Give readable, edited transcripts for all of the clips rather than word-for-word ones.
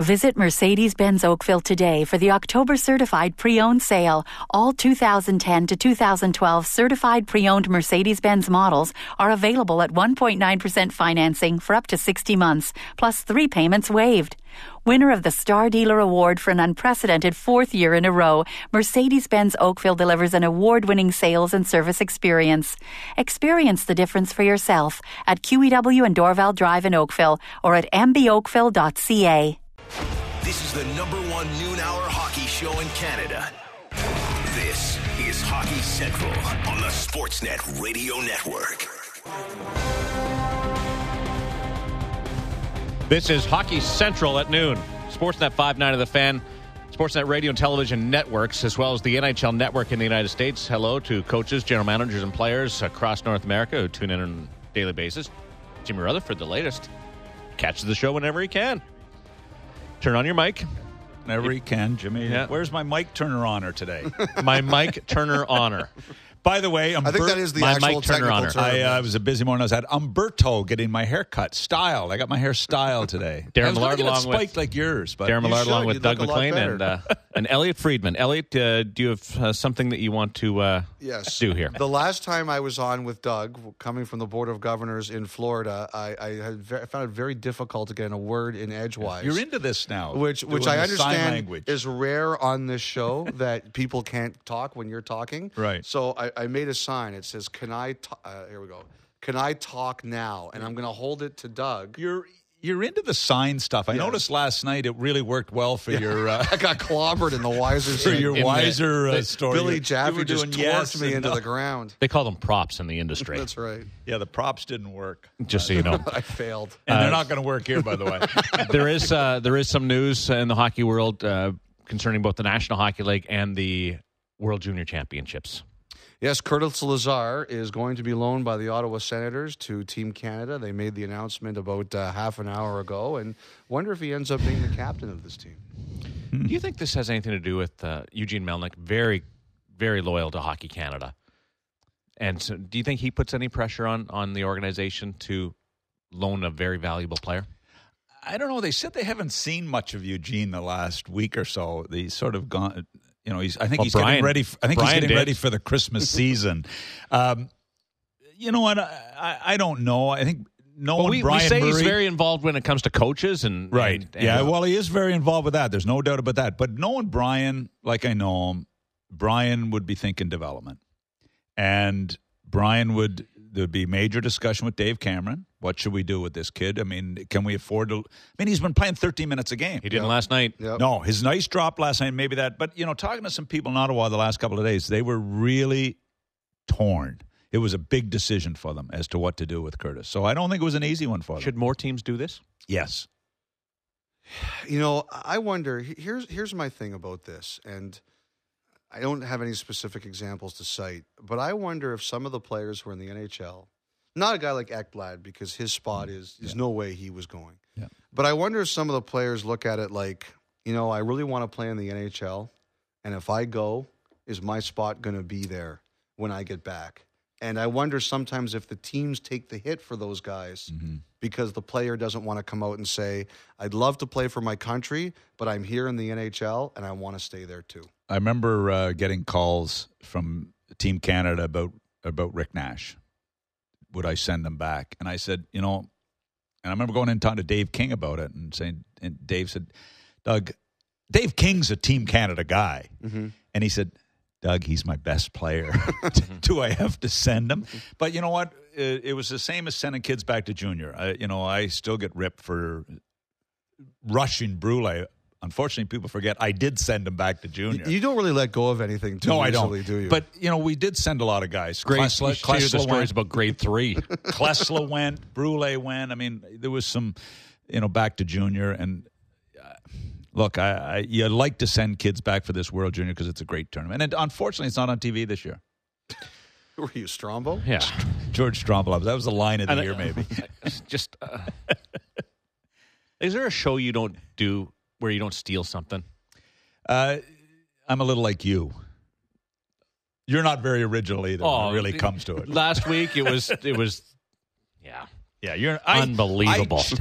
Visit Mercedes-Benz Oakville today for the October Certified Pre-Owned Sale. All 2010 to 2012 certified pre-owned Mercedes-Benz models are available at 1.9% financing for up to 60 months, plus 3 payments waived. Winner of the Star Dealer Award for an unprecedented 4th year in a row, Mercedes-Benz Oakville delivers an award-winning sales and service experience. Experience the difference for yourself at QEW and Dorval Drive in Oakville or at mboakville.ca. This is the #1 noon-hour hockey show in Canada. This is Hockey Central on the Sportsnet Radio Network. This is Hockey Central at noon. Sportsnet 590 of the Fan, Sportsnet Radio and Television Networks, as well as the NHL Network in the United States. Hello to coaches, general managers, and players across North America who tune in on a daily basis. Jimmy Rutherford, the latest, catches the show whenever he can. Turn on your mic. Whenever he can, Jimmy. Yeah. Where's my mic turner honor today? My Mike Turner honor. By the way, I think that is the my actual Mike Turner technical honor. term. I was a busy morning. I was at Umberto getting my hair cut, styled. I got my hair styled today. Darren I was Millard gonna get it along with- spiked like yours, but Darren Millard should. along with You'd Doug look a lot McLean and Elliot Friedman. Elliot, do you have something that you want to Yes. do here? The last time I was on with Doug, coming from the Board of Governors in Florida, I found it very difficult to get a word in edgewise. you're into this now, which doing I the sign understand language. is rare on this show that people can't talk when you're talking. Right. So I made a sign. It says, "Can I?" Here we go. Can I talk now? And I'm going to hold it to Doug. You're into the sign stuff. I Yes. noticed last night it really worked well for your I got clobbered in the Wiser for your in Wiser story. Billy You Jaffe were just doing torched yes me and into no. the ground. They call them props in the industry. That's right. Yeah, the props didn't work, Just so you know. I failed. and they're not going to work here, by the way. there is some news in the hockey world concerning both the National Hockey League and the World Junior Championships. Yes, Curtis Lazar is going to be loaned by the Ottawa Senators to Team Canada. They made the announcement about half an hour ago, and wonder if he ends up being the captain of this team. Do you think this has anything to do with Eugene Melnyk, very, very loyal to Hockey Canada? And so do you think he puts any pressure on the organization to loan a very valuable player? I don't know. They said they haven't seen much of Eugene the last week or so. He's sort of gone. You know, I think he's getting ready. I think he's getting ready for the Christmas season. You know what? I don't know. I think We say Murray, he's very involved when it comes to coaches and right. and, Yeah. Well, he is very involved with that. There's no doubt about that. But knowing Brian, like I know him, Brian would be thinking development, and there'd be major discussion with Dave Cameron. What should we do with this kid? I mean, can we afford to? I mean, he's been playing 13 minutes a game. He didn't last night. Yep. No, his nice drop last night, maybe that. But, you know, talking to some people in Ottawa the last couple of days, they were really torn. It was a big decision for them as to what to do with Curtis. So I don't think it was an easy one for them. Should more teams do this? Yes. You know, I wonder, here's my thing about this, and I don't have any specific examples to cite, but I wonder if some of the players who are in the NHL, not a guy like Ekblad, because his spot there's no way he was going. Yeah. But I wonder if some of the players look at it like, you know, I really want to play in the NHL, and if I go, is my spot going to be there when I get back? And I wonder sometimes if the teams take the hit for those guys because the player doesn't want to come out and say, I'd love to play for my country, but I'm here in the NHL, and I want to stay there too. I remember getting calls from Team Canada about Rick Nash. Would I send him back? And I said, you know, and I remember going in and talking to Dave King about it and saying, and Dave said, Doug, Dave King's a Team Canada guy. Mm-hmm. And he said, Doug, he's my best player. Do I have to send him? But you know what? It was the same as sending kids back to junior. I still get ripped for rushing Brule. Unfortunately, people forget I did send him back to junior. You don't really let go of anything too easily, I don't. do you? But, you know, we did send a lot of guys. Klesla the stories about grade 3. Klesla went. Brule went. I mean, there was some, back to junior. And look, you like to send kids back for this World Junior because it's a great tournament. And unfortunately, it's not on TV this year. Were you Strombo? Yeah. George Strombo. That was the line of the year, maybe. Just, is there a show you don't do where you don't steal something? I'm a little like you. You're not very original either when it really comes to it. Last week, it was yeah. Yeah, you're unbelievable. I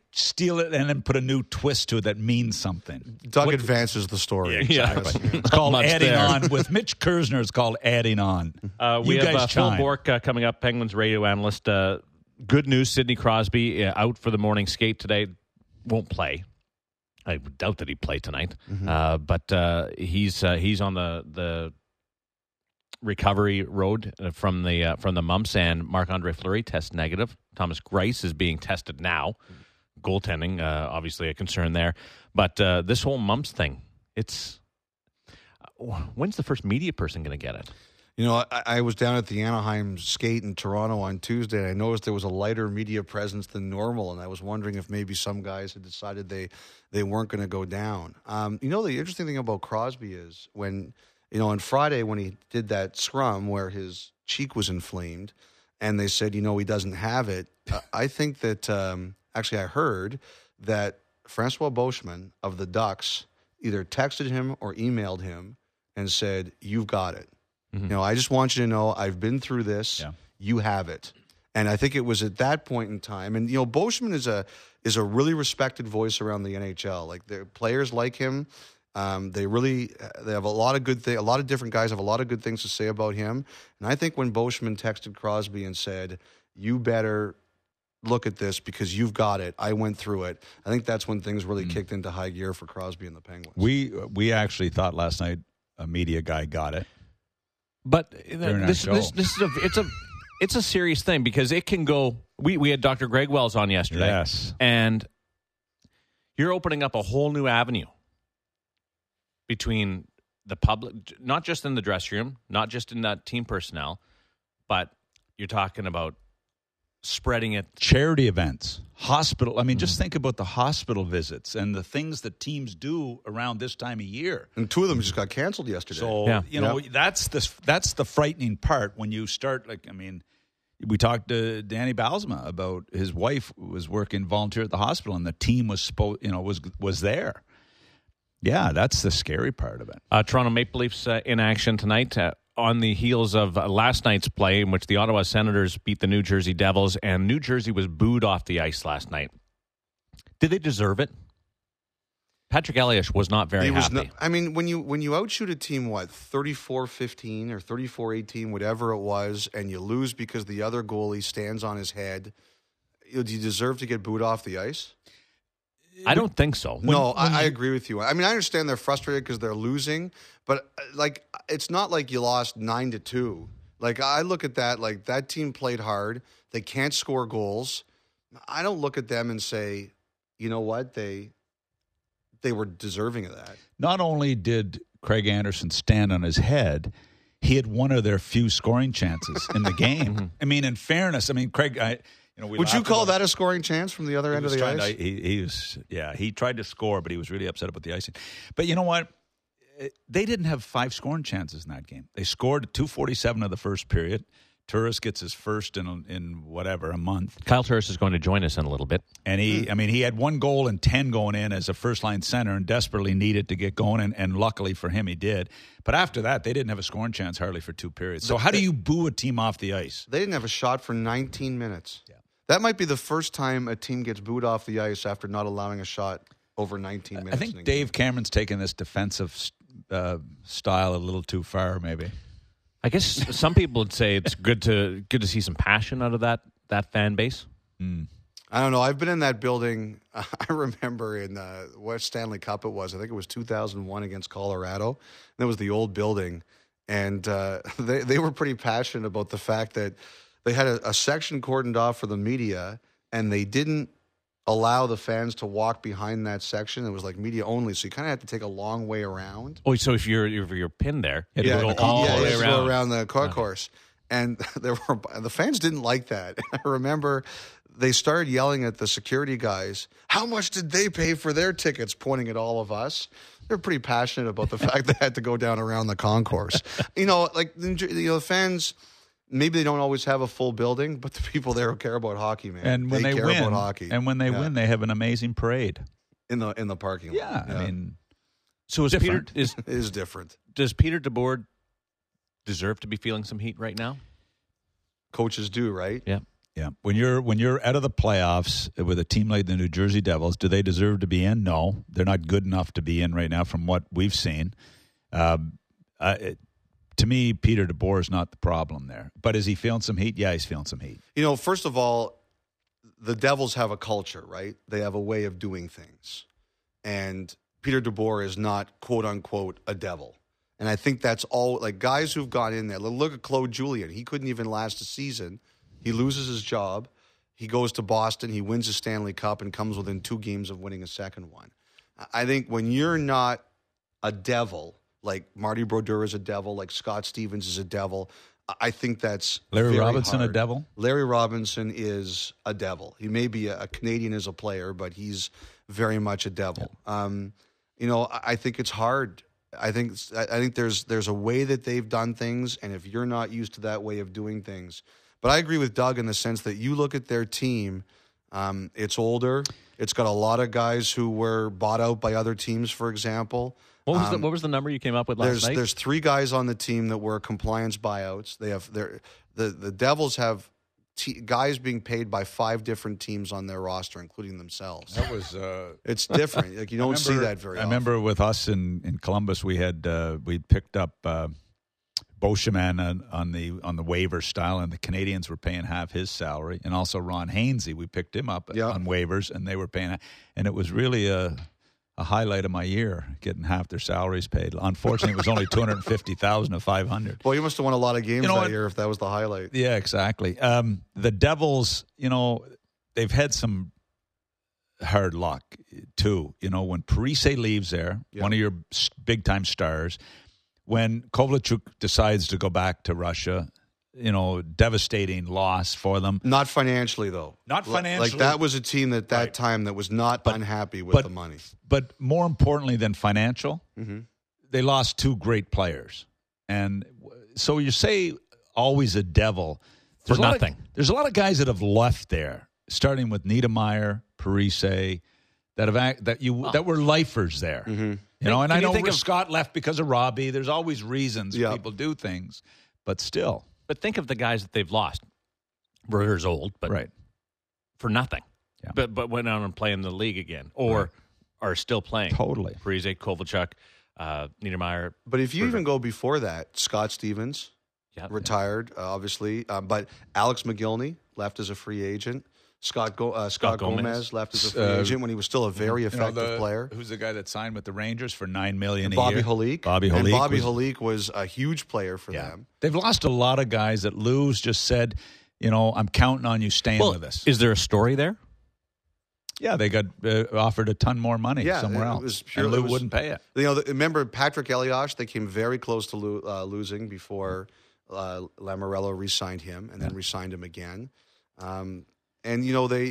steal it and then put a new twist to it that means something. Doug advances the story. exactly. It's called Much adding there. on. With Mitch Kersner, it's called adding on. We You have guys Phil chime. Bourque coming up, Penguins radio analyst. Good news, Sidney Crosby out for the morning skate today. Won't play. I doubt that he'd play tonight. But he's on the recovery road from the mumps, and Marc-Andre Fleury tests negative. Thomas Greiss is being tested now. Goaltending, obviously a concern there. But this whole mumps thing, it's when's the first media person going to get it? You know, I was down at the Anaheim skate in Toronto on Tuesday, and I noticed there was a lighter media presence than normal, and I was wondering if maybe some guys had decided they weren't going to go down. You know, the interesting thing about Crosby is when, you know, on Friday when he did that scrum where his cheek was inflamed and they said, you know, he doesn't have it, I think that actually I heard that Francois Beauchemin of the Ducks either texted him or emailed him and said, you've got it. You know, I just want you to know I've been through this. Yeah. You have it. And I think it was at that point in time. And, you know, Beauchemin is a really respected voice around the NHL. Like, the players like him. They have a lot of good things. A lot of different guys have a lot of good things to say about him. And I think when Beauchemin texted Crosby and said, you better look at this because you've got it. I went through it. I think that's when things really kicked into high gear for Crosby and the Penguins. We actually thought last night a media guy got it. But this is it's a serious thing because it can go. We had Dr. Greg Wells on yesterday, Yes, and you're opening up a whole new avenue between the public, not just in the dressing room, not just in that team personnel, but you're talking about spreading it. charity events, hospital. I mean, just think about the hospital visits and the things that teams do around this time of year. And two of them just got canceled yesterday. So you know that's the frightening part when you start. Like, I mean, we talked to Danny Balsma about his wife was working volunteer at the hospital, and the team was was there. Yeah, that's the scary part of it. Toronto Maple Leafs in action tonight on the heels of last night's play in which the Ottawa Senators beat the New Jersey Devils, and New Jersey was booed off the ice last night. Did they deserve it? Patrick Elias was not very happy. I mean, when you outshoot a team, 34-15 or 34-18, whatever it was, and you lose because the other goalie stands on his head, do you deserve to get booed off the ice? I don't think so. I agree with you. I mean, I understand they're frustrated because they're losing, but it's not like you lost 9-2. Like, I look at that, like, that team played hard. They can't score goals. I don't look at them and say, you know what, they were deserving of that. Not only did Craig Anderson stand on his head, he had one of their few scoring chances in the game. I mean, in fairness, Craig. Would you call that a scoring chance from the other end of the ice? He tried to score, but he was really upset about the icing. But you know what? They didn't have 5 scoring chances in that game. They scored at 2:47 of the first period. Turris gets his first in a month. Kyle Turris is going to join us in a little bit. And he had 1 goal and 10 going in as a first-line center and desperately needed to get going, and luckily for him, he did. But after that, they didn't have a scoring chance hardly for 2 periods. So how do you boo a team off the ice? They didn't have a shot for 19 minutes. Yeah. That might be the first time a team gets booed off the ice after not allowing a shot over 19 minutes. I think Dave Cameron's taken this defensive style a little too far, maybe. I guess some people would say it's good to see some passion out of that fan base. I don't know. I've been in that building. I remember in what Stanley Cup it was. I think it was 2001 against Colorado. And that was the old building. And they were pretty passionate about the fact that they had a section cordoned off for the media, and they didn't allow the fans to walk behind that section. It was like media only, so you kind of had to take a long way around. Oh, so if you're pinned there, you go all the way around. Go around the concourse. And the fans didn't like that. I remember they started yelling at the security guys, how much did they pay for their tickets, pointing at all of us. They're pretty passionate about the fact they had to go down around the concourse. The fans, maybe they don't always have a full building, but the people there care about hockey, man. And when they care win, about hockey. And when they win, they have an amazing parade in the parking lot. Yeah, I mean, so is different. It is different. Does Peter DeBoer deserve to be feeling some heat right now? Coaches do, right? Yeah. Yeah. When you're out of the playoffs with a team like the New Jersey Devils, do they deserve to be in? No. They're not good enough to be in right now from what we've seen. To me, Peter DeBoer is not the problem there. But is he feeling some heat? Yeah, he's feeling some heat. First of all, the Devils have a culture, right? They have a way of doing things. And Peter DeBoer is not, quote unquote, a devil. And I think that's all, like guys who've gone in there. Look at Claude Julien. He couldn't even last a season. He loses his job. He goes to Boston. He wins a Stanley Cup and comes within 2 games of winning a second one. I think when you're not a devil, like Marty Brodeur is a devil, like Scott Stevens is a devil, I think that's Larry very Robinson hard. a devil? Larry Robinson is a devil. He may be a Canadian as a player, but he's very much a devil. Yeah. I think it's hard. I think there's a way that they've done things, and if you're not used to that way of doing things. But I agree with Doug in the sense that you look at their team, it's older. It's got a lot of guys who were bought out by other teams, for example. What was the number you came up with last night? There's 3 guys on the team that were compliance buyouts. They have the Devils have guys being paid by 5 different teams on their roster, including themselves. That was it's different. Like you don't see that very often. I remember with us in Columbus, we picked up Beauchemin on the waiver style, and the Canadians were paying half his salary, and also Ron Hainsey. We picked him up on waivers, and they were paying, and it was really a highlight of my year, getting half their salaries paid. Unfortunately, it was only $250,000 of $500. Well, you must have won a lot of games that year if that was the highlight. Yeah, exactly. The Devils, they've had some hard luck too. When Parise leaves there, one of your big-time stars, when Kovalchuk decides to go back to Russia, devastating loss for them. Not financially, though. Not financially. Like, that was a team at that time that was not unhappy with the money. But more importantly than financial, they lost 2 great players. And so you say always a devil. For nothing. There's a lot of guys that have left there, starting with Niedermayer, Parise, that were lifers there. And I know Scott left because of Robbie. There's always reasons people do things, but still. But think of the guys that they've lost. Brodeurs old, but for nothing. Yeah. But went on and play in the league again, or are still playing. Totally. Parise, Kovalchuk, Niedermayer. But if you even go before that, Scott Stevens retired, obviously. But Alex McGillney left as a free agent. Scott Gomez left as a free agent when he was still a very effective player. Who's the guy that signed with the Rangers for $9 million a Bobby year? Halik. Bobby Halik was a huge player for them. They've lost a lot of guys that Lou's just said, I'm counting on you staying with us. Is there a story there? Yeah, they got offered a ton more money somewhere else. And Lou wouldn't pay it. Remember Patrick Elias? They came very close to losing before Lamoriello re-signed him and then re-signed him again. And,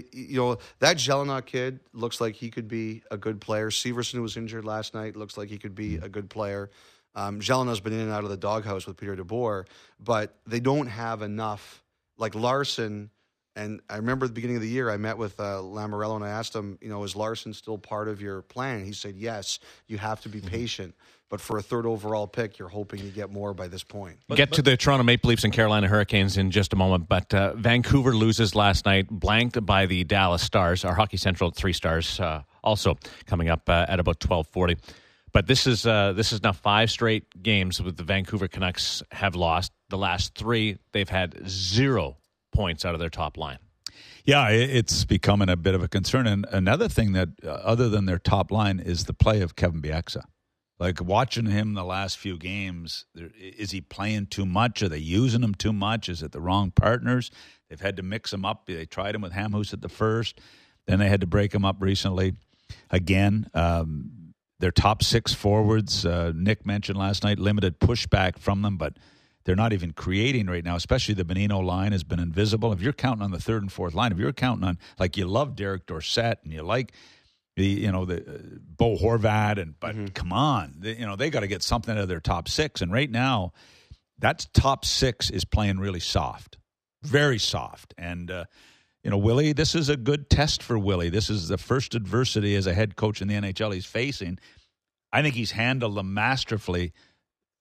that Jelena kid looks like he could be a good player. Severson, who was injured last night, looks like he could be a good player. Jelena's been in and out of the doghouse with Peter DeBoer, but they don't have enough. Like Larson, and I remember at the beginning of the year, I met with Lamoriello, and I asked him, is Larson still part of your plan? He said, yes, you have to be patient. But for a 3rd overall pick, you're hoping you get more by this point. Get to the Toronto Maple Leafs and Carolina Hurricanes in just a moment. But Vancouver loses last night, blanked by the Dallas Stars. Our Hockey Central 3 Stars also coming up at about 12:40. But this is now 5 straight games with the Vancouver Canucks have lost. The last 3, they've had 0 points out of their top line. Yeah, it's becoming a bit of a concern. And another thing that, other than their top line, is the play of Kevin Bieksa. Like, watching him the last few games, is he playing too much? Are they using him too much? Is it the wrong partners? They've had to mix him up. They tried him with Hamhuis at the first. Then they had to break him up recently again. Their top 6 forwards, Nick mentioned last night, limited pushback from them, but they're not even creating right now, especially the Bonino line has been invisible. If you're counting on the 3rd and 4th line, if you're counting on, like, you love Derek Dorsett and you like the Bo Horvat, but come on, they got to get something out of their top 6. And right now, that top 6 is playing really soft, very soft. And Willie, this is a good test for Willie. This is the first adversity as a head coach in the NHL he's facing. I think he's handled them masterfully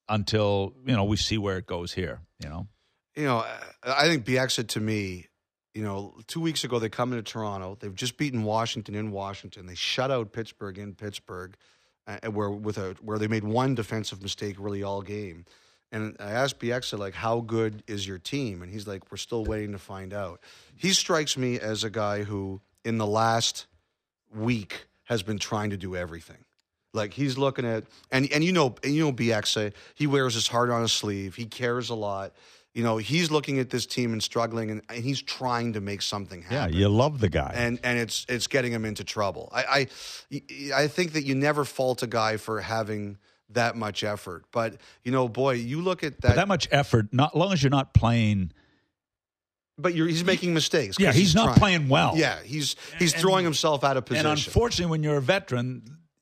until we see where it goes here. I think Bieksa, to me, 2 weeks ago they come into Toronto. They've just beaten Washington in Washington. They shut out Pittsburgh in Pittsburgh, where they made one defensive mistake really all game. And I asked Bieksa, like, how good is your team? And he's like, we're still waiting to find out. He strikes me as a guy who, in the last week, has been trying to do everything. Like, he's looking at, and Bieksa, he wears his heart on his sleeve. He cares a lot. He's looking at this team and struggling, and he's trying to make something happen. Yeah, you love the guy. And it's getting him into trouble. I think that you never fault a guy for having that much effort. But, boy, you look at that. But that much effort, not as long as you're not playing. But he's making mistakes. Yeah, he's not playing well. Yeah, he's throwing himself out of position. And unfortunately, when you're a veteran,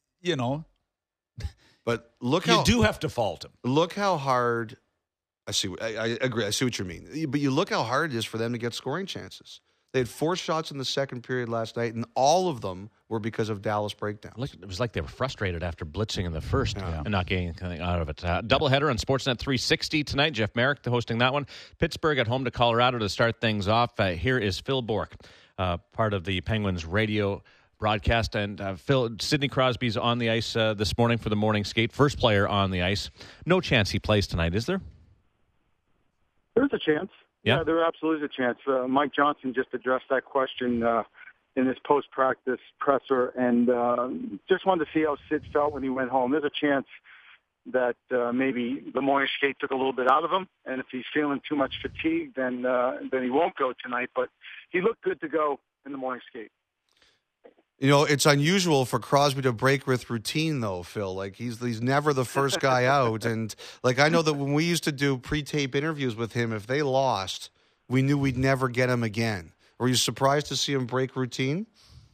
But look you do have to fault him. Look how hard. I agree. I see what you mean. But you look how hard it is for them to get scoring chances. They had 4 shots in the second period last night, and all of them were because of Dallas breakdowns. It was like they were frustrated after blitzing in the first and not getting anything out of it. Doubleheader on Sportsnet 360 tonight. Jeff Merrick hosting that one. Pittsburgh at home to Colorado to start things off. Here is Phil Bourque, part of the Penguins radio broadcast. And Phil, Sidney Crosby's on the ice this morning for the morning skate. First player on the ice. No chance he plays tonight, is there? There's a chance. Yeah, there absolutely is a chance. Mike Johnson just addressed that question in his post-practice presser, and just wanted to see how Sid felt when he went home. There's a chance that maybe the morning skate took a little bit out of him, and if he's feeling too much fatigue, then he won't go tonight. But he looked good to go in the morning skate. It's unusual for Crosby to break with routine, though, Phil. Like, he's never the first guy out. And, like, I know that when we used to do pre-tape interviews with him, if they lost, we knew we'd never get him again. Were you surprised to see him break routine?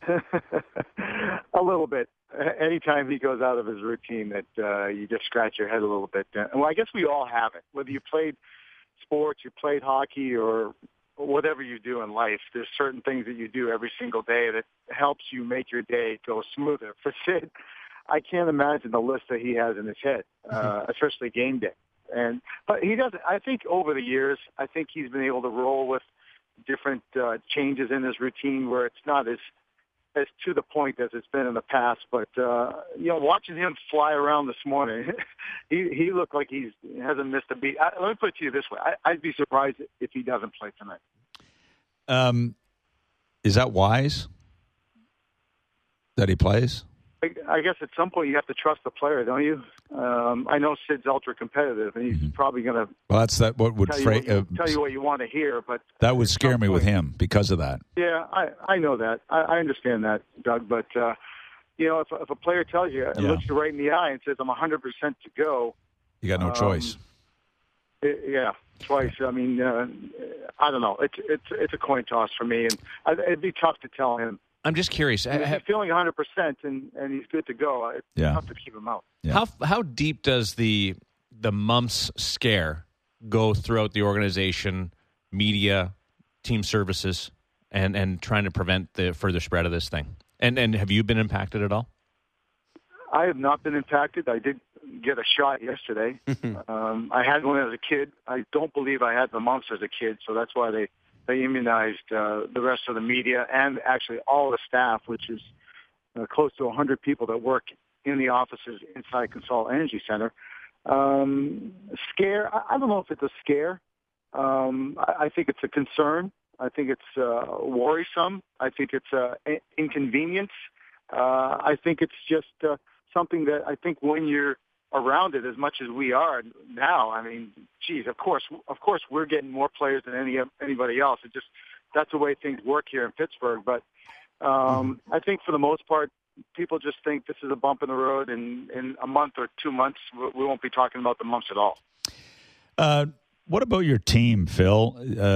A little bit. Anytime he goes out of his routine, that you just scratch your head a little bit. Well, I guess we all have it. Whether you played sports, you played hockey, or whatever you do in life, there's certain things that you do every single day that helps you make your day go smoother. For Sid, I can't imagine the list that he has in his head, especially game day. But he doesn't. I think over the years, I think he's been able to roll with different changes in his routine where it's not as to the point as it's been in the past. But watching him fly around this morning, he looked like he hasn't missed a beat. Let me put it to you this way: I'd be surprised if he doesn't play tonight. Is that wise that he plays? I guess at some point you have to trust the player, don't you? I know Sid's ultra competitive, and he's probably going to. Well, that's what would tell you what you want to hear, but that would scare me with him because of that. Yeah, I know that. I understand that, Doug. But if a player tells you and looks you right in the eye and says, "I'm 100% to go," you got no choice. Twice. I mean, I don't know. It's a coin toss for me, and it'd be tough to tell him. I'm just curious. If he's feeling 100% and he's good to go, it's tough to keep him out. Yeah. How deep does the mumps scare go throughout the organization, media, team services, and trying to prevent the further spread of this thing? And have you been impacted at all? I have not been impacted. I did get a shot yesterday. I had one as a kid. I don't believe I had the mumps as a kid, so that's why they immunized the rest of the media and actually all the staff, which is close to 100 people that work in the offices inside Consol Energy Center. Scare? I don't know if it's a scare. I think it's a concern. I think it's worrisome. I think it's inconvenience. I think it's just something that I think when you're around it as much as we are now, I mean, geez, of course we're getting more players than anybody else. It just, that's the way things work here in Pittsburgh. But I think for the most part, people just think this is a bump in the road, and in a month or 2 months, we won't be talking about the mumps at all. What about your team, Phil?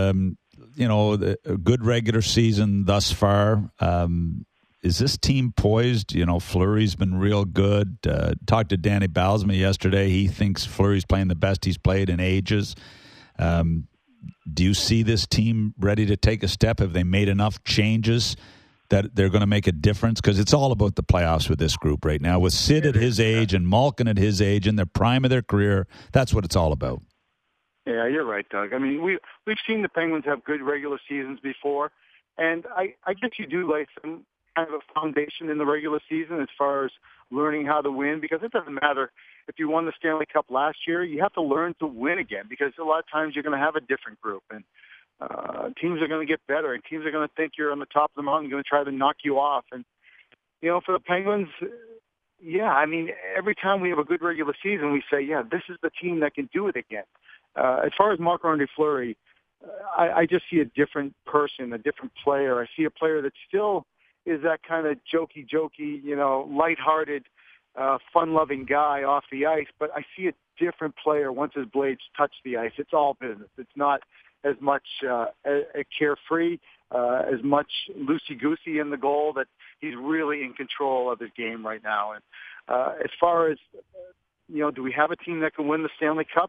A good regular season thus far. Is this team poised? Fleury's been real good. Talked to Danny Balsma yesterday. He thinks Fleury's playing the best he's played in ages. Do you see this team ready to take a step? Have they made enough changes that they're going to make a difference? Because it's all about the playoffs with this group right now. With Sid at his age and Malkin at his age, in their prime of their career, that's what it's all about. Yeah, you're right, Doug. I mean, we've seen the Penguins have good regular seasons before, and I guess you do lay some kind of a foundation in the regular season as far as learning how to win, because it doesn't matter if you won the Stanley Cup last year. You have to learn to win again, because a lot of times you're going to have a different group, and teams are going to get better, and teams are going to think you're on the top of the mountain, going to try to knock you off. And for the Penguins, yeah, I mean, every time we have a good regular season, we say, yeah, this is the team that can do it again. As far as Marc-Andre Fleury, I just see a different person, a different player. I see a player that still is that kind of jokey, lighthearted, fun-loving guy off the ice, but I see a different player once his blades touch the ice. It's all business. It's not as much carefree, as much loosey-goosey in the goal, that he's really in control of his game right now. And as far as, do we have a team that can win the Stanley Cup?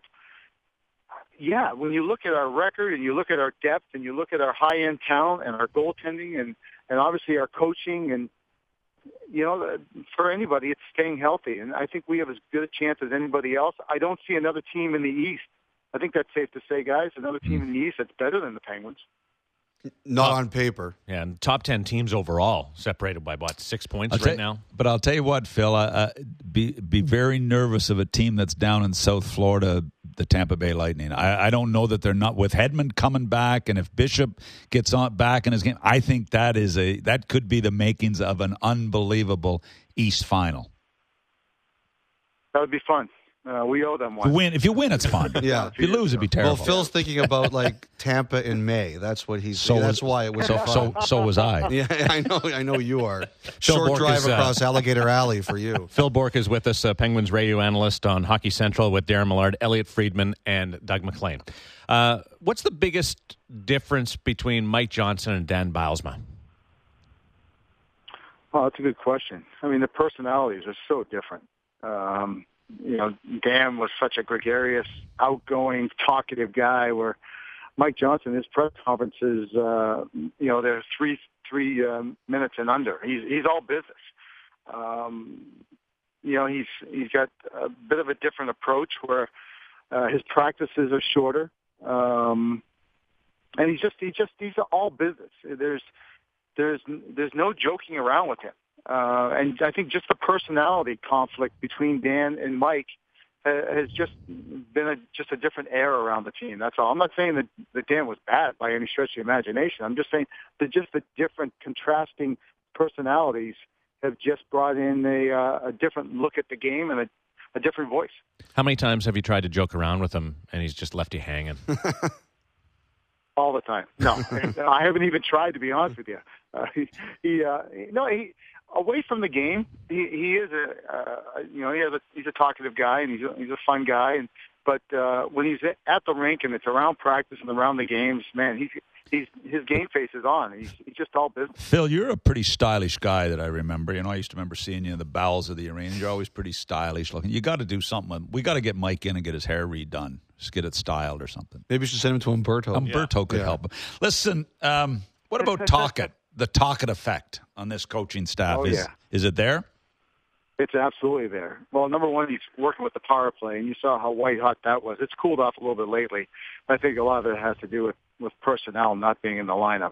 Yeah, when you look at our record and you look at our depth and you look at our high-end talent and our goaltending and obviously our coaching, and, for anybody, it's staying healthy. And I think we have as good a chance as anybody else. I don't see another team in the East. I think that's safe to say, guys, another team in the East that's better than the Penguins. Not on paper. Yeah, and top 10 teams overall, separated by, 6 points right now? But I'll tell you what, Phil, be very nervous of a team that's down in South Florida, the Tampa Bay Lightning. I don't know that they're not, with Hedman coming back, and if Bishop gets back in his game, I think that could be the makings of an unbelievable East final. That would be fun. We owe them one. If you win, it's fun. Yeah. If you lose, it'd be terrible. Well, Phil's thinking about Tampa in May. That's what he's. That's why it was fun. So was I. Yeah, I know you are. Short drive across Alligator Alley for you. Phil Bourque is with us, Penguins radio analyst on Hockey Central, with Darren Millard, Elliot Friedman, and Doug MacLean. What's the biggest difference between Mike Johnson and Dan Bylsma? Oh, that's a good question. I mean, the personalities are so different. Dan was such a gregarious, outgoing, talkative guy, where Mike Johnson, his press conferences, they're three minutes and under. He's all business. He's got a bit of a different approach where his practices are shorter, and he's all business. There's no joking around with him. And I think just the personality conflict between Dan and Mike has just been a different air around the team. That's all. I'm not saying that Dan was bad by any stretch of the imagination. I'm just saying that just the different contrasting personalities have just brought in a different look at the game and a different voice. How many times have you tried to joke around with him and he's just left you hanging? All the time. No, I haven't even tried, to be honest with you. He away from the game, he is he's a talkative guy, and he's a fun guy. But when he's at the rink and it's around practice and around the games, man, his game face is on. He's just all business. Phil, you're a pretty stylish guy that I remember. I used to remember seeing you in the bowels of the arena. You're always pretty stylish looking. You got to do something. We got to get Mike in and get his hair redone. Just get it styled or something. Maybe we should send him to Umberto. Umberto could help him. Listen, what about Tocchet? The Tocchet effect on this coaching staff. Is it there? It's absolutely there. Well, number one, he's working with the power play, and you saw how white hot that was. It's cooled off a little bit lately. I think a lot of it has to do with personnel not being in the lineup.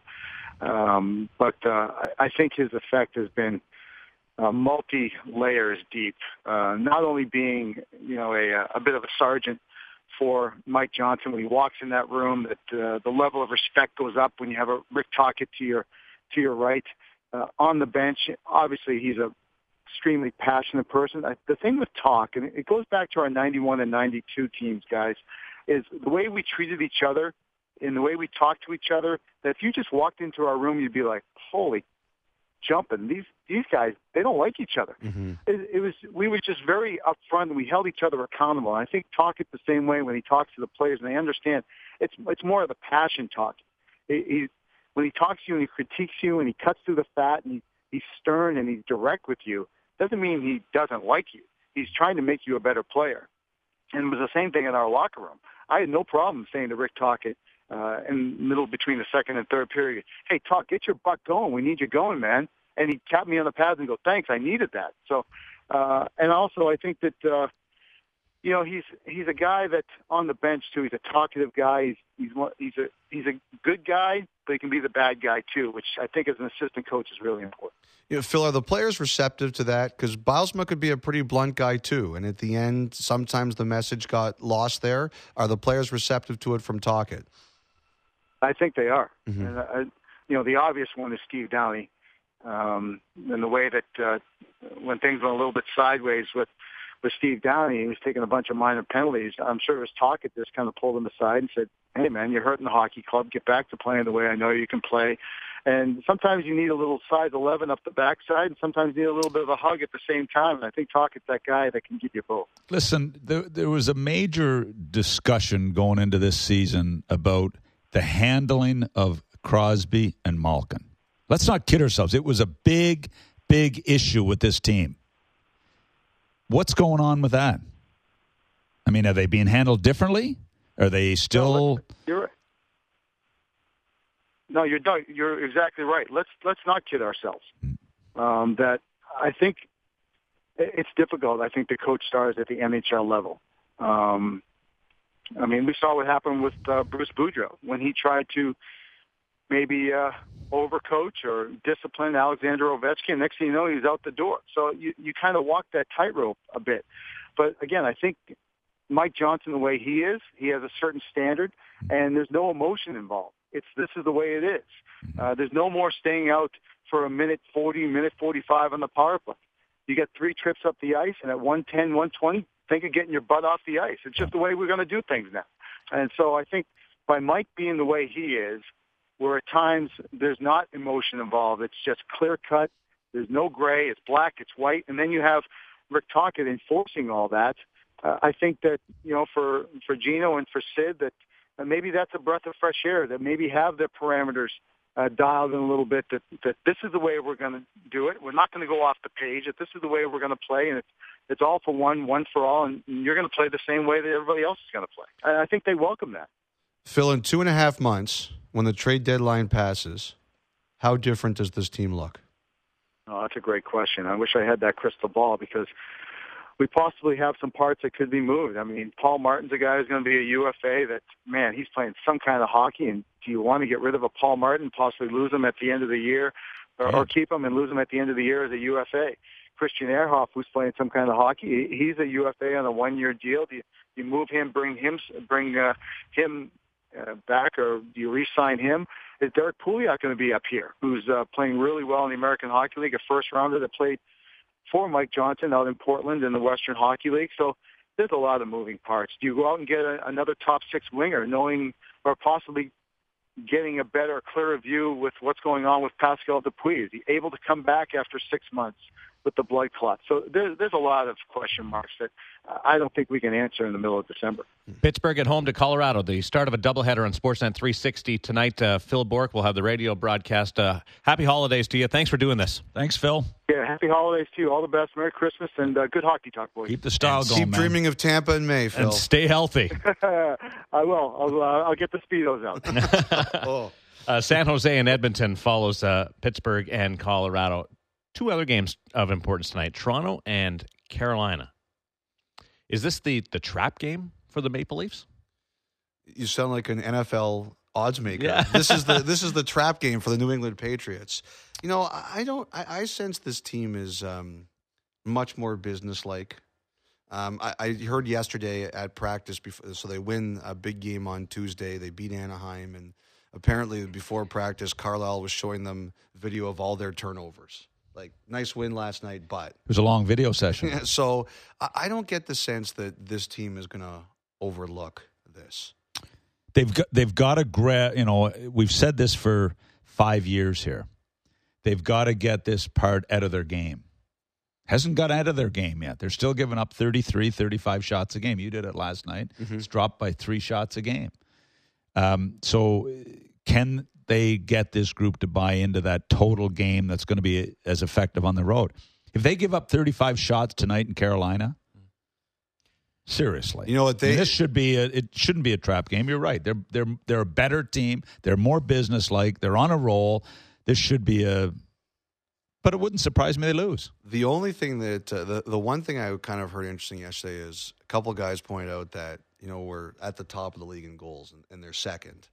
But I think his effect has been multi-layers deep. Not only being, a bit of a sergeant for Mike Johnson when he walks in that room, that the level of respect goes up when you have a Rick Tocchet to your right. On the bench, obviously he's a extremely passionate person. The thing with Talk, and it goes back to our 91 and 92 teams, guys, is the way we treated each other and the way we talked to each other, that if you just walked into our room, you'd be like, holy jumping, these guys, they don't like each other. Mm-hmm. We were just very upfront, and we held each other accountable. And I think Talk the same way when he talks to the players, and they understand it's more of the passion talk. When he talks to you and he critiques you and he cuts through the fat and he's stern and he's direct with you, doesn't mean he doesn't like you. He's trying to make you a better player. And it was the same thing in our locker room. I had no problem saying to Rick Tocchet in the middle between the second and third period, hey, Talk, get your butt going. We need you going, man. And he'd tap me on the pads and go, thanks, I needed that. So, and also I think that, he's a guy that on the bench too. He's a talkative guy. He's a good guy, but he can be the bad guy too, which I think as an assistant coach is really important. Phil, are the players receptive to that? Because Bylsma could be a pretty blunt guy too, and at the end, sometimes the message got lost there. Are the players receptive to it from Tocchet? I think they are. Mm-hmm. And the obvious one is Steve Downey, and the way that when things went a little bit sideways with Steve Downey, he was taking a bunch of minor penalties. I'm sure it was Tocchet just kind of pulled him aside and said, "Hey, man, you're hurting the hockey club. Get back to playing the way I know you can play." And sometimes you need a little size 11 up the backside, and sometimes you need a little bit of a hug at the same time. And I think Tocchet's that guy that can give you both. Listen, there was a major discussion going into this season about the handling of Crosby and Malkin. Let's not kid ourselves. It was a big, big issue with this team. What's going on with that? I mean, are they being handled differently? Are they still? No, you're right. No, you're exactly right. Let's not kid ourselves. That I think it's difficult. I think to coach stars at the NHL level. I mean, we saw what happened with Bruce Boudreau when he tried to maybe overcoach or discipline Alexander Ovechkin. Next thing you know, he's out the door. So you kind of walk that tightrope a bit. But again, I think Mike Johnson, the way he is, he has a certain standard, and there's no emotion involved. This is the way it is. There's no more staying out for a minute 40, minute 45 on the power play. You get 3 trips up the ice, and at 110, 120, think of getting your butt off the ice. It's just the way we're going to do things now. And so I think by Mike being the way he is, where at times there's not emotion involved, it's just clear cut, there's no gray, it's black, it's white, and then you have Rick Tocchet enforcing all that. I think that, for Gino and for Sid, that maybe that's a breath of fresh air, that maybe have their parameters dialed in a little bit, that this is the way we're going to do it. We're not going to go off the page, that this is the way we're going to play, and it's all for one for all, and you're going to play the same way that everybody else is going to play. And I think they welcome that. Phil, in 2.5 months, when the trade deadline passes, how different does this team look? Oh, that's a great question. I wish I had that crystal ball, because we possibly have some parts that could be moved. I mean, Paul Martin's a guy who's going to be a UFA that, man, he's playing some kind of hockey, and do you want to get rid of a Paul Martin, possibly lose him at the end of the year, or keep him and lose him at the end of the year as a UFA? Christian Ehrhoff, who's playing some kind of hockey, he's a UFA on a 1-year deal. Do you move him, bring him back, or do you re-sign him? Is Derek Pouliot going to be up here, who's playing really well in the American Hockey League, a first-rounder that played for Mike Johnson out in Portland in the Western Hockey League? So there's a lot of moving parts. Do you go out and get another top 6 winger, knowing or possibly getting a better, clearer view with what's going on with Pascal Dupuis? Is he able to come back after 6 months with the blood clot? So there's a lot of question marks that I don't think we can answer in the middle of December. Pittsburgh at home to Colorado, the start of a doubleheader on Sportsnet 360 tonight. Phil Bourque will have the radio broadcast. Happy holidays to you. Thanks for doing this. Thanks, Phil. Yeah, happy holidays to you. All the best. Merry Christmas, and good hockey talk, boys. Keep the style going, Keep man. dreaming of Tampa in May, Phil. And stay healthy. I will. I'll get the Speedos out. San Jose and Edmonton follows Pittsburgh and Colorado. 2 other games of importance tonight, Toronto and Carolina. Is this the trap game for the Maple Leafs? You sound like an NFL odds maker. Yeah. This is the trap game for the New England Patriots. I sense this team is much more businesslike. I heard yesterday at practice, so they win a big game on Tuesday. They beat Anaheim, and apparently before practice, Carlisle was showing them video of all their turnovers. Like, nice win last night, but It was a long video session. So I don't get the sense that this team is going to overlook this. They've got to grab. We've said this for 5 years here. They've got to get this part out of their game. Hasn't got out of their game yet. They're still giving up 33, 35 shots a game. You did it last night. Mm-hmm. It's dropped by 3 shots a game. So can they get this group to buy into that total game that's going to be as effective on the road? If they give up 35 shots tonight in Carolina, seriously, this should be it shouldn't be a trap game. You're right. They're a better team. They're more businesslike. They're on a roll. This should be a But it wouldn't surprise me they lose. The only thing that the one thing I kind of heard interesting yesterday is a couple of guys pointed out that we're at the top of the league in goals and they're second.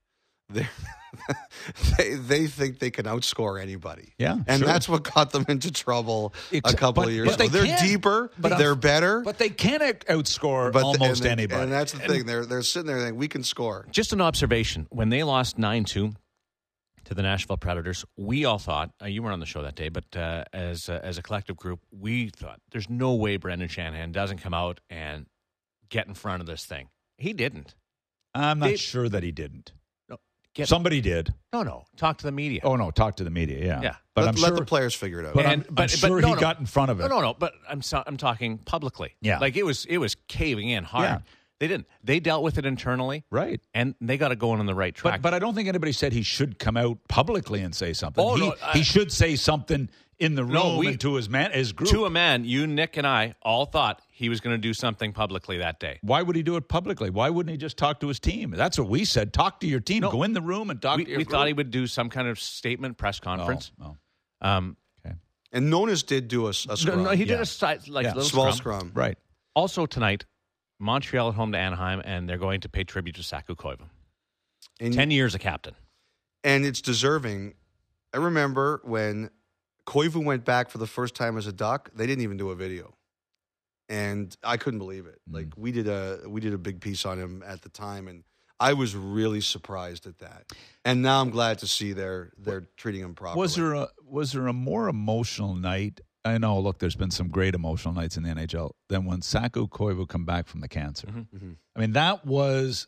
They think they can outscore anybody. Yeah, and sure. that's what got them into trouble a couple of years ago. They're deeper, they're better, but they can't outscore almost anybody. And that's the thing. They're sitting there thinking we can score. Just an observation: when they lost 9-2 to the Nashville Predators, we all thought you weren't on the show that day, but as a collective group, we thought there's no way Brendan Shanahan doesn't come out and get in front of this thing. He didn't. I'm not sure that he didn't. Somebody did. No. Talk to the media. Oh, no. Talk to the media, yeah. But let the players figure it out. But I'm sure he got in front of it. No. But I'm talking publicly. Yeah. Like it was caving in hard. Yeah. They didn't. They dealt with it internally. Right. And they got it going on the right track. But I don't think anybody said he should come out publicly and say something. Oh, he should say something in the room and to his group. To a man, you, Nick, and I all thought he was going to do something publicly that day. Why would he do it publicly? Why wouldn't he just talk to his team? That's what we said. Talk to your team. Go in the room and talk to your group. We thought he would do some kind of statement, press conference. Oh. Okay. And Nonis did do a scrum. No, he did a little small scrum. Right. Also tonight, Montreal at home to Anaheim, and they're going to pay tribute to Saku Koivu. 10 years a captain. And it's deserving. I remember when Koivu went back for the first time as a Duck, they didn't even do a video. And I couldn't believe it. Like we did a big piece on him at the time, and I was really surprised at that. And now I'm glad to see they're treating him properly. Was there a more emotional night? I know, look, there's been some great emotional nights in the NHL than when Saku Koivu come back from the cancer. Mm-hmm. I mean, that was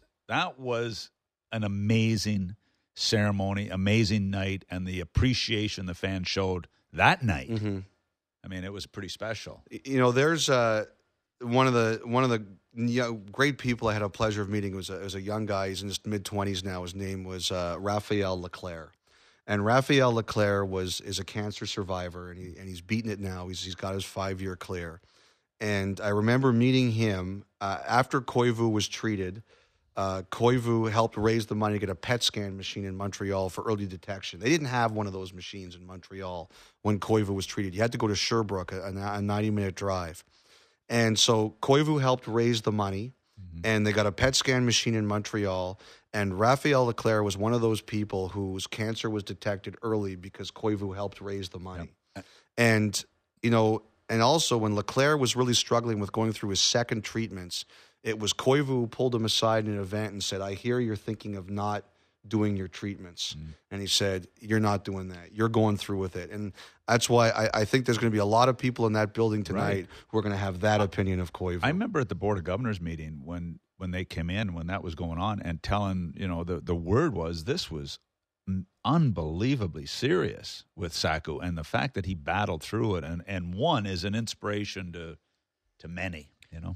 an amazing ceremony, amazing night, and the appreciation the fans showed that night. Mm-hmm. I mean, it was pretty special. There's one of the great people I had a pleasure of meeting was a young guy. He's in his mid-20s now. His name was Raphael Leclerc. And Raphael Leclerc is a cancer survivor, and he's beaten it now. He's got his 5-year clear. And I remember meeting him after Koivu was treated. Koivu helped raise the money to get a PET scan machine in Montreal for early detection. They didn't have one of those machines in Montreal when Koivu was treated. You had to go to Sherbrooke, a 90-minute drive. And so Koivu helped raise the money, and they got a PET scan machine in Montreal. And Raphael Leclerc was one of those people whose cancer was detected early because Koivu helped raise the money. Yep. And, and also when Leclerc was really struggling with going through his second treatments, it was Koivu who pulled him aside in an event and said, I hear you're thinking of not doing your treatments. And he said, you're not doing that. You're going through with it. And that's why I think there's going to be a lot of people in that building tonight who are going to have that opinion of Koivu. I remember at the Board of Governors meeting when they came in, when that was going on, and telling, the word was this was unbelievably serious with Saku. And the fact that he battled through it and won is an inspiration to many,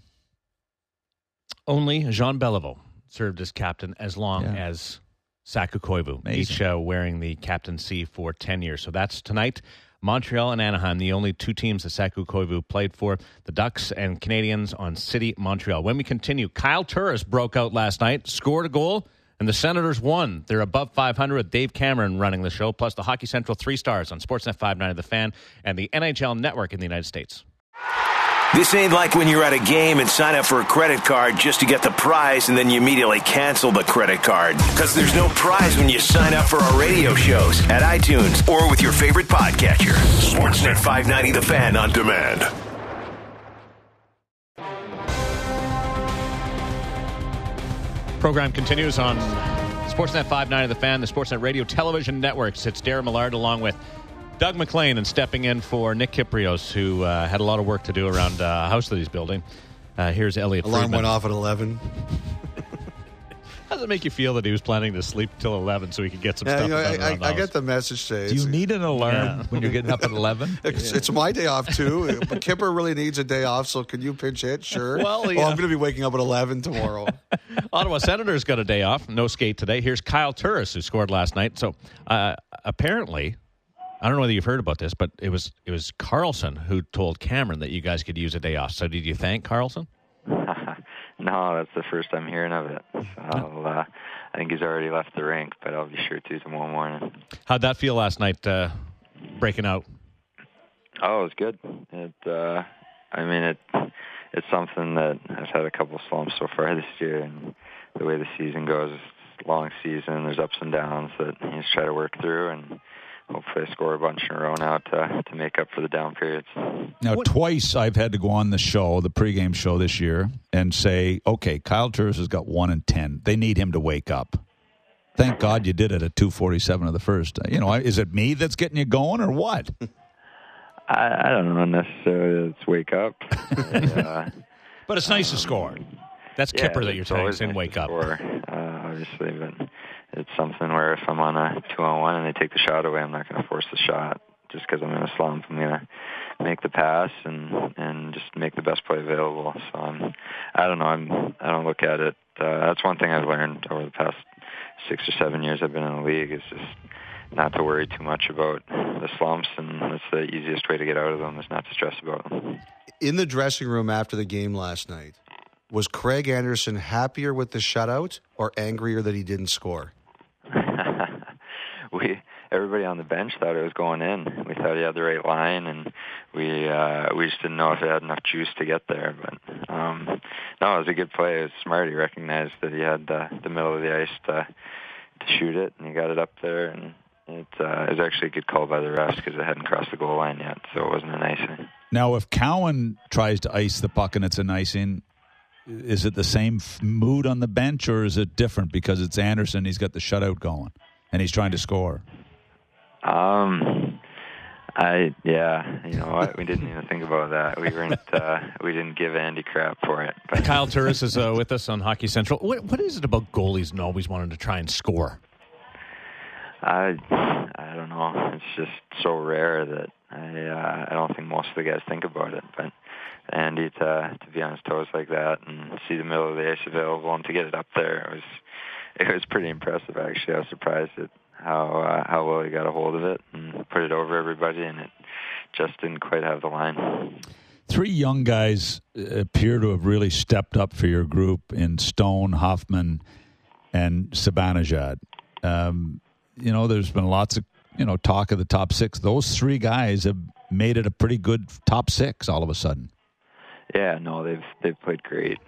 Only Jean Beliveau served as captain as long as Saku Koivu, each wearing the captaincy for 10 years. So that's tonight. Montreal and Anaheim, the only two teams that Saku Koivu played for, the Ducks and Canadians on City Montreal. When we continue, Kyle Turris broke out last night, scored a goal, and the Senators won. They're above 500 with Dave Cameron running the show, plus the Hockey Central 3 Stars on Sportsnet 590 The Fan and the NHL Network in the United States. This ain't like when you're at a game and sign up for a credit card just to get the prize and then you immediately cancel the credit card. Because there's no prize when you sign up for our radio shows at iTunes or with your favorite podcatcher. Sportsnet 590 The Fan on demand. Program continues on Sportsnet 590 The Fan, the Sportsnet Radio Television Networks. It's Darren Millard along with Doug McLean, and stepping in for Nick Kyprios, who had a lot of work to do around a house that he's building. Here's Elliot Friedman. Alarm went off at 11. How does it make you feel that he was planning to sleep till 11 so he could get some stuff done? I get the message today. Do you need an alarm when you're getting up at 11? It's my day off, too. But Kipper really needs a day off, so can you pinch hit? Sure. Well, I'm going to be waking up at 11 tomorrow. Ottawa Senators got a day off. No skate today. Here's Kyle Turris, who scored last night. So apparently, I don't know whether you've heard about this, but it was Carlson who told Cameron that you guys could use a day off. So did you thank Carlson? No, that's the first I'm hearing of it. So I think he's already left the rink, but I'll be sure to tomorrow morning. How'd that feel last night, breaking out? Oh, it was good. It's something that I've had a couple slumps so far this year, and the way the season goes, it's a long season. There's ups and downs that you just try to work through, and hopefully I score a bunch in a row now to make up for the down periods. Now, twice I've had to go on the show, the pregame show this year, and say, okay, Kyle Turris has got 1-10. They need him to wake up. Thank God you did it at 2:47 of the first. Is it me that's getting you going or what? I don't know necessarily it's wake up. But it's nice to score. That's Kipper that you're saying nice wake up. Score, obviously, but it's something where if I'm on a 2-on-1 and they take the shot away, I'm not going to force the shot just because I'm in a slump. I'm going to make the pass and just make the best play available. So I don't look at it. That's one thing I've learned over the past 6 or 7 years I've been in the league is just not to worry too much about the slumps, and that's the easiest way to get out of them is not to stress about them. In the dressing room after the game last night, was Craig Anderson happier with the shutout or angrier that he didn't score? Everybody on the bench thought it was going in. We thought he had the right line, and we just didn't know if it had enough juice to get there. But no, it was a good play. It was smart. He recognized that he had the middle of the ice to shoot it, and he got it up there. And it was actually a good call by the refs because it hadn't crossed the goal line yet, so it wasn't an icing. Now, if Cowan tries to ice the puck and it's an icing, is it the same mood on the bench, or is it different because it's Anderson? He's got the shutout going, and he's trying to score. We didn't even think about that. We didn't give Andy crap for it. But. Kyle Turris is with us on Hockey Central. What is it about goalies and always wanting to try and score? I don't know. It's just so rare that I don't think most of the guys think about it. But Andy to be on his toes like that and see the middle of the ice available and to get it up there, it was pretty impressive. Actually, I was surprised at how well he got a hold of it and put it over everybody, and it just didn't quite have the line. 3 young guys appear to have really stepped up for your group in Stone, Hoffman, and Zibanejad. There's been lots of talk of the top 6. Those 3 guys have made it a pretty good top 6 all of a sudden. Yeah, no, they've played great.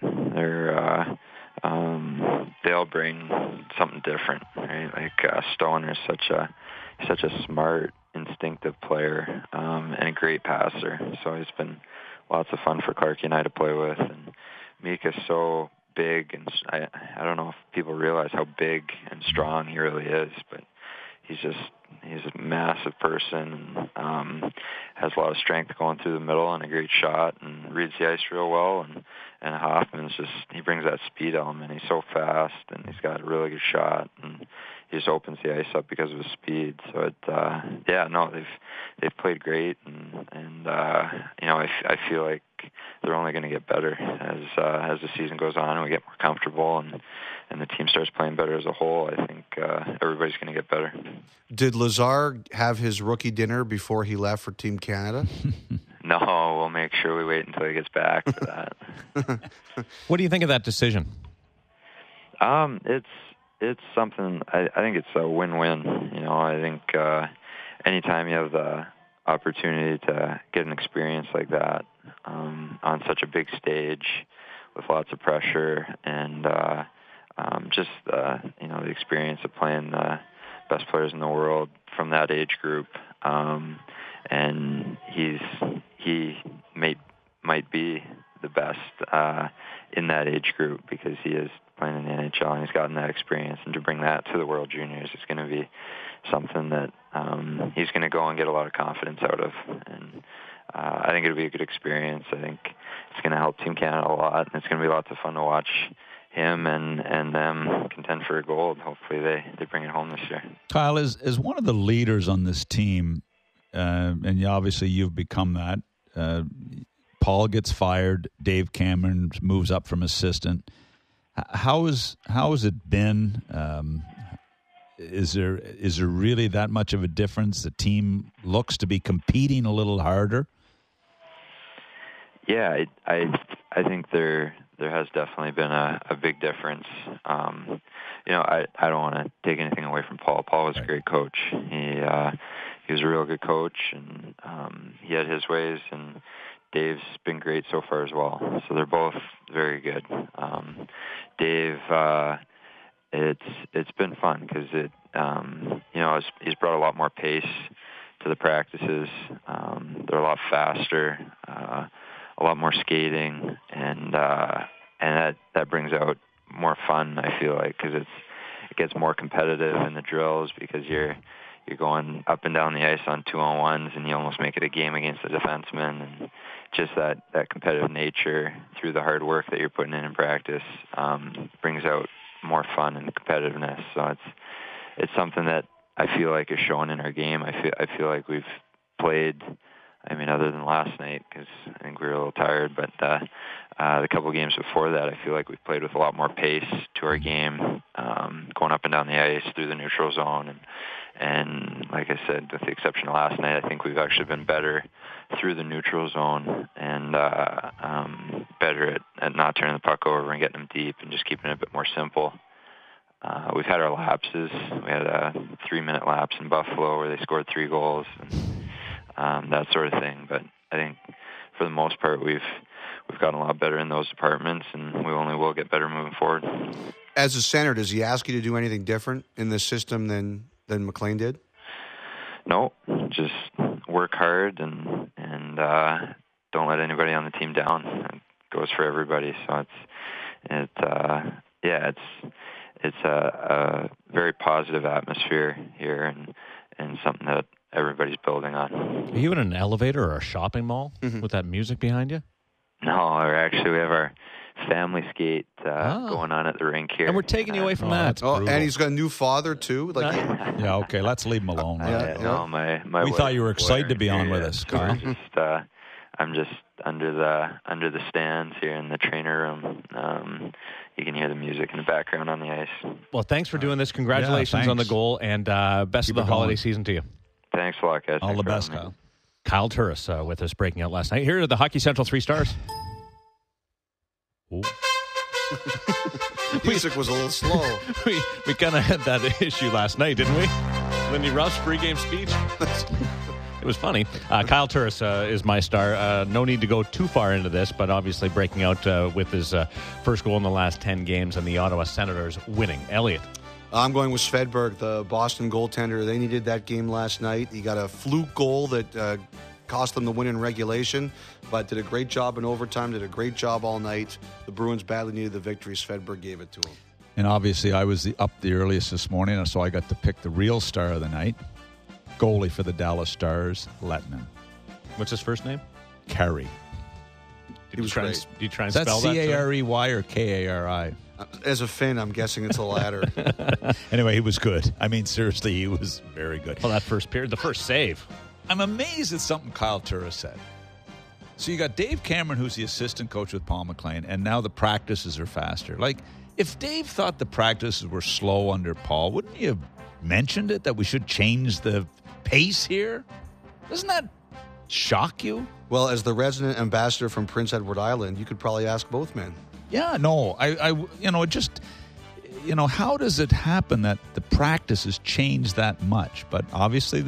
They all bring something different, right? Like Stone is such a smart, instinctive player and a great passer. So it's been lots of fun for Clarkie and I to play with. And Mika's so big, and I don't know if people realize how big and strong he really is, but he's a massive person and has a lot of strength going through the middle and a great shot and reads the ice real well. And Hoffman's he brings that speed element. He's so fast and he's got a really good shot and he just opens the ice up because of his speed. So they've played great and I feel like they're only going to get better as the season goes on and we get more comfortable and the team starts playing better as a whole. I think everybody's going to get better. Did Lazar have his rookie dinner before he left for Team Canada? No, we'll make sure we wait until he gets back for that. What do you think of that decision? It's something. I think it's a win-win. I think anytime you have the opportunity to get an experience like that on such a big stage with lots of pressure and the experience of playing the best players in the world from that age group, and he might be the best in that age group because he is playing in the NHL and he's gotten that experience, and to bring that to the World Juniors is going to be something that he's going to go and get a lot of confidence out of, and I think it'll be a good experience. I think it's going to help Team Canada a lot, and it's going to be lots of fun to watch him and them contend for a gold. Hopefully they bring it home this year. Kyle, as one of the leaders on this team, and obviously you've become that, Paul gets fired, Dave Cameron moves up from assistant. How has it been? Is there really that much of a difference? The team looks to be competing a little harder. Yeah, I think there has definitely been a big difference. I don't want to take anything away from Paul. Paul was a great coach. He he was a real good coach, and he had his ways, and Dave's been great so far as well. So they're both very good. Dave, it's been fun because he's brought a lot more pace to the practices. They're a lot faster, a lot more skating, and that brings out more fun, I feel like, because it gets more competitive in the drills because you're going up and down the ice on 2-on-1s, and you almost make it a game against the defenseman, and just that competitive nature through the hard work that you're putting in practice brings out more fun and competitiveness. So it's something that I feel like is shown in our game. I feel like we've played, other than last night, because I think we were a little tired, but the couple games before that, I feel like we've played with a lot more pace to our game, going up and down the ice through the neutral zone. And like I said, with the exception of last night, I think we've actually been better through the neutral zone and better at not turning the puck over and getting them deep and just keeping it a bit more simple. We've had our lapses. We had a 3-minute lapse in Buffalo where they scored 3 goals and that sort of thing. But I think for the most part, we've gotten a lot better in those departments, and we only will get better moving forward. As a center, does he ask you to do anything different in this system than McLean did? No, just work hard and don't let anybody on the team down. It goes for everybody. So it's a very positive atmosphere here and something that everybody's building on. Are you in an elevator or a shopping mall with that music behind you? No, we have our family skate going on at the rink here. And we're taking you away from that. Oh, and he's got a new father, too? Yeah, okay, let's leave him alone. No, my we thought you were excited to be on with us, Kyle. I'm just under the stands here in the trainer room. You can hear the music in the background on the ice. Well, thanks for doing this. Congratulations on the goal, and best of the holiday season to you. Thanks a lot, guys. All the best, Kyle. Kyle Turris with us breaking out last night. Here are the Hockey Central 3 stars. Music was a little slow. We kind of had that issue last night, didn't we? Lindy Ruff's pregame speech. It was funny. Kyle Turris is my star. No need to go too far into this, but obviously breaking out with his first goal in the last 10 games and the Ottawa Senators winning. Elliot. I'm going with Svedberg, the Boston goaltender. They needed that game last night. He got a fluke goal that cost them the win in regulation, but did a great job in overtime, did a great job all night. The Bruins badly needed the victory. Svedberg gave it to him. And obviously I was up the earliest this morning, so I got to pick the real star of the night. Goalie for the Dallas Stars, Lettman. What's his first name? Carey. Did you try and spell that? That's C-A-R-E-Y or K-A-R-I? As a Finn, I'm guessing it's the latter. Anyway, he was good. Seriously, he was very good. Well, that first period, the first save. I'm amazed at something Kyle Turris said. So you got Dave Cameron, who's the assistant coach with Paul McLean, and now the practices are faster. If Dave thought the practices were slow under Paul, wouldn't you have mentioned it, that we should change the pace here? Doesn't that shock you? Well, as the resident ambassador from Prince Edward Island, you could probably ask both men. Yeah, no, how does it happen that the practices change that much? But obviously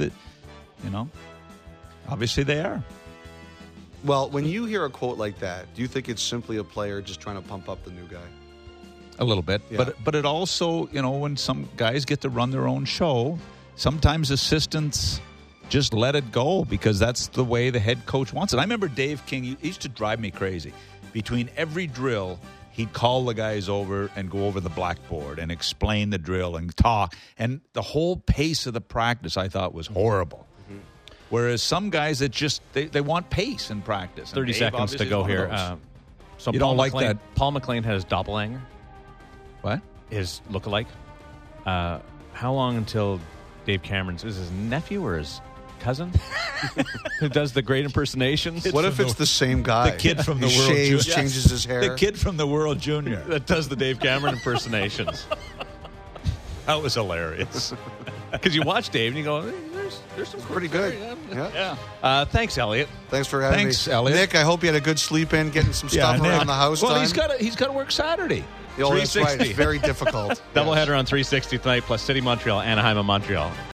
they are. Well, when you hear a quote like that, do you think it's simply a player just trying to pump up the new guy? A little bit, yeah. But it also, when some guys get to run their own show, sometimes assistants just let it go because that's the way the head coach wants it. I remember Dave King, he used to drive me crazy. Between every drill, he'd call the guys over and go over the blackboard and explain the drill and talk. And the whole pace of the practice, I thought, was horrible. Mm-hmm. Whereas some guys, they want pace in practice. 30 seconds to go here. So you Paul don't like McLean, that? Paul McLean had his doppelganger. What? His lookalike. How long until Dave Cameron's is his nephew or his cousin who does the great impersonations? What if it's the same guy? The kid from the he World shaves, Junior. changes his hair. The kid from the World Junior that does the Dave Cameron impersonations. That was hilarious. Because you watch Dave and you go, there's some pretty good. Yeah. Thanks, Elliot. Thanks for having me. Thanks, Elliot. Nick, I hope you had a good sleep in, getting some stuff around the house. Well, time. he's got to work Saturday. Oh, that's right. It's very difficult. Doubleheader on 360 tonight, plus City Montreal, Anaheim, and Montreal.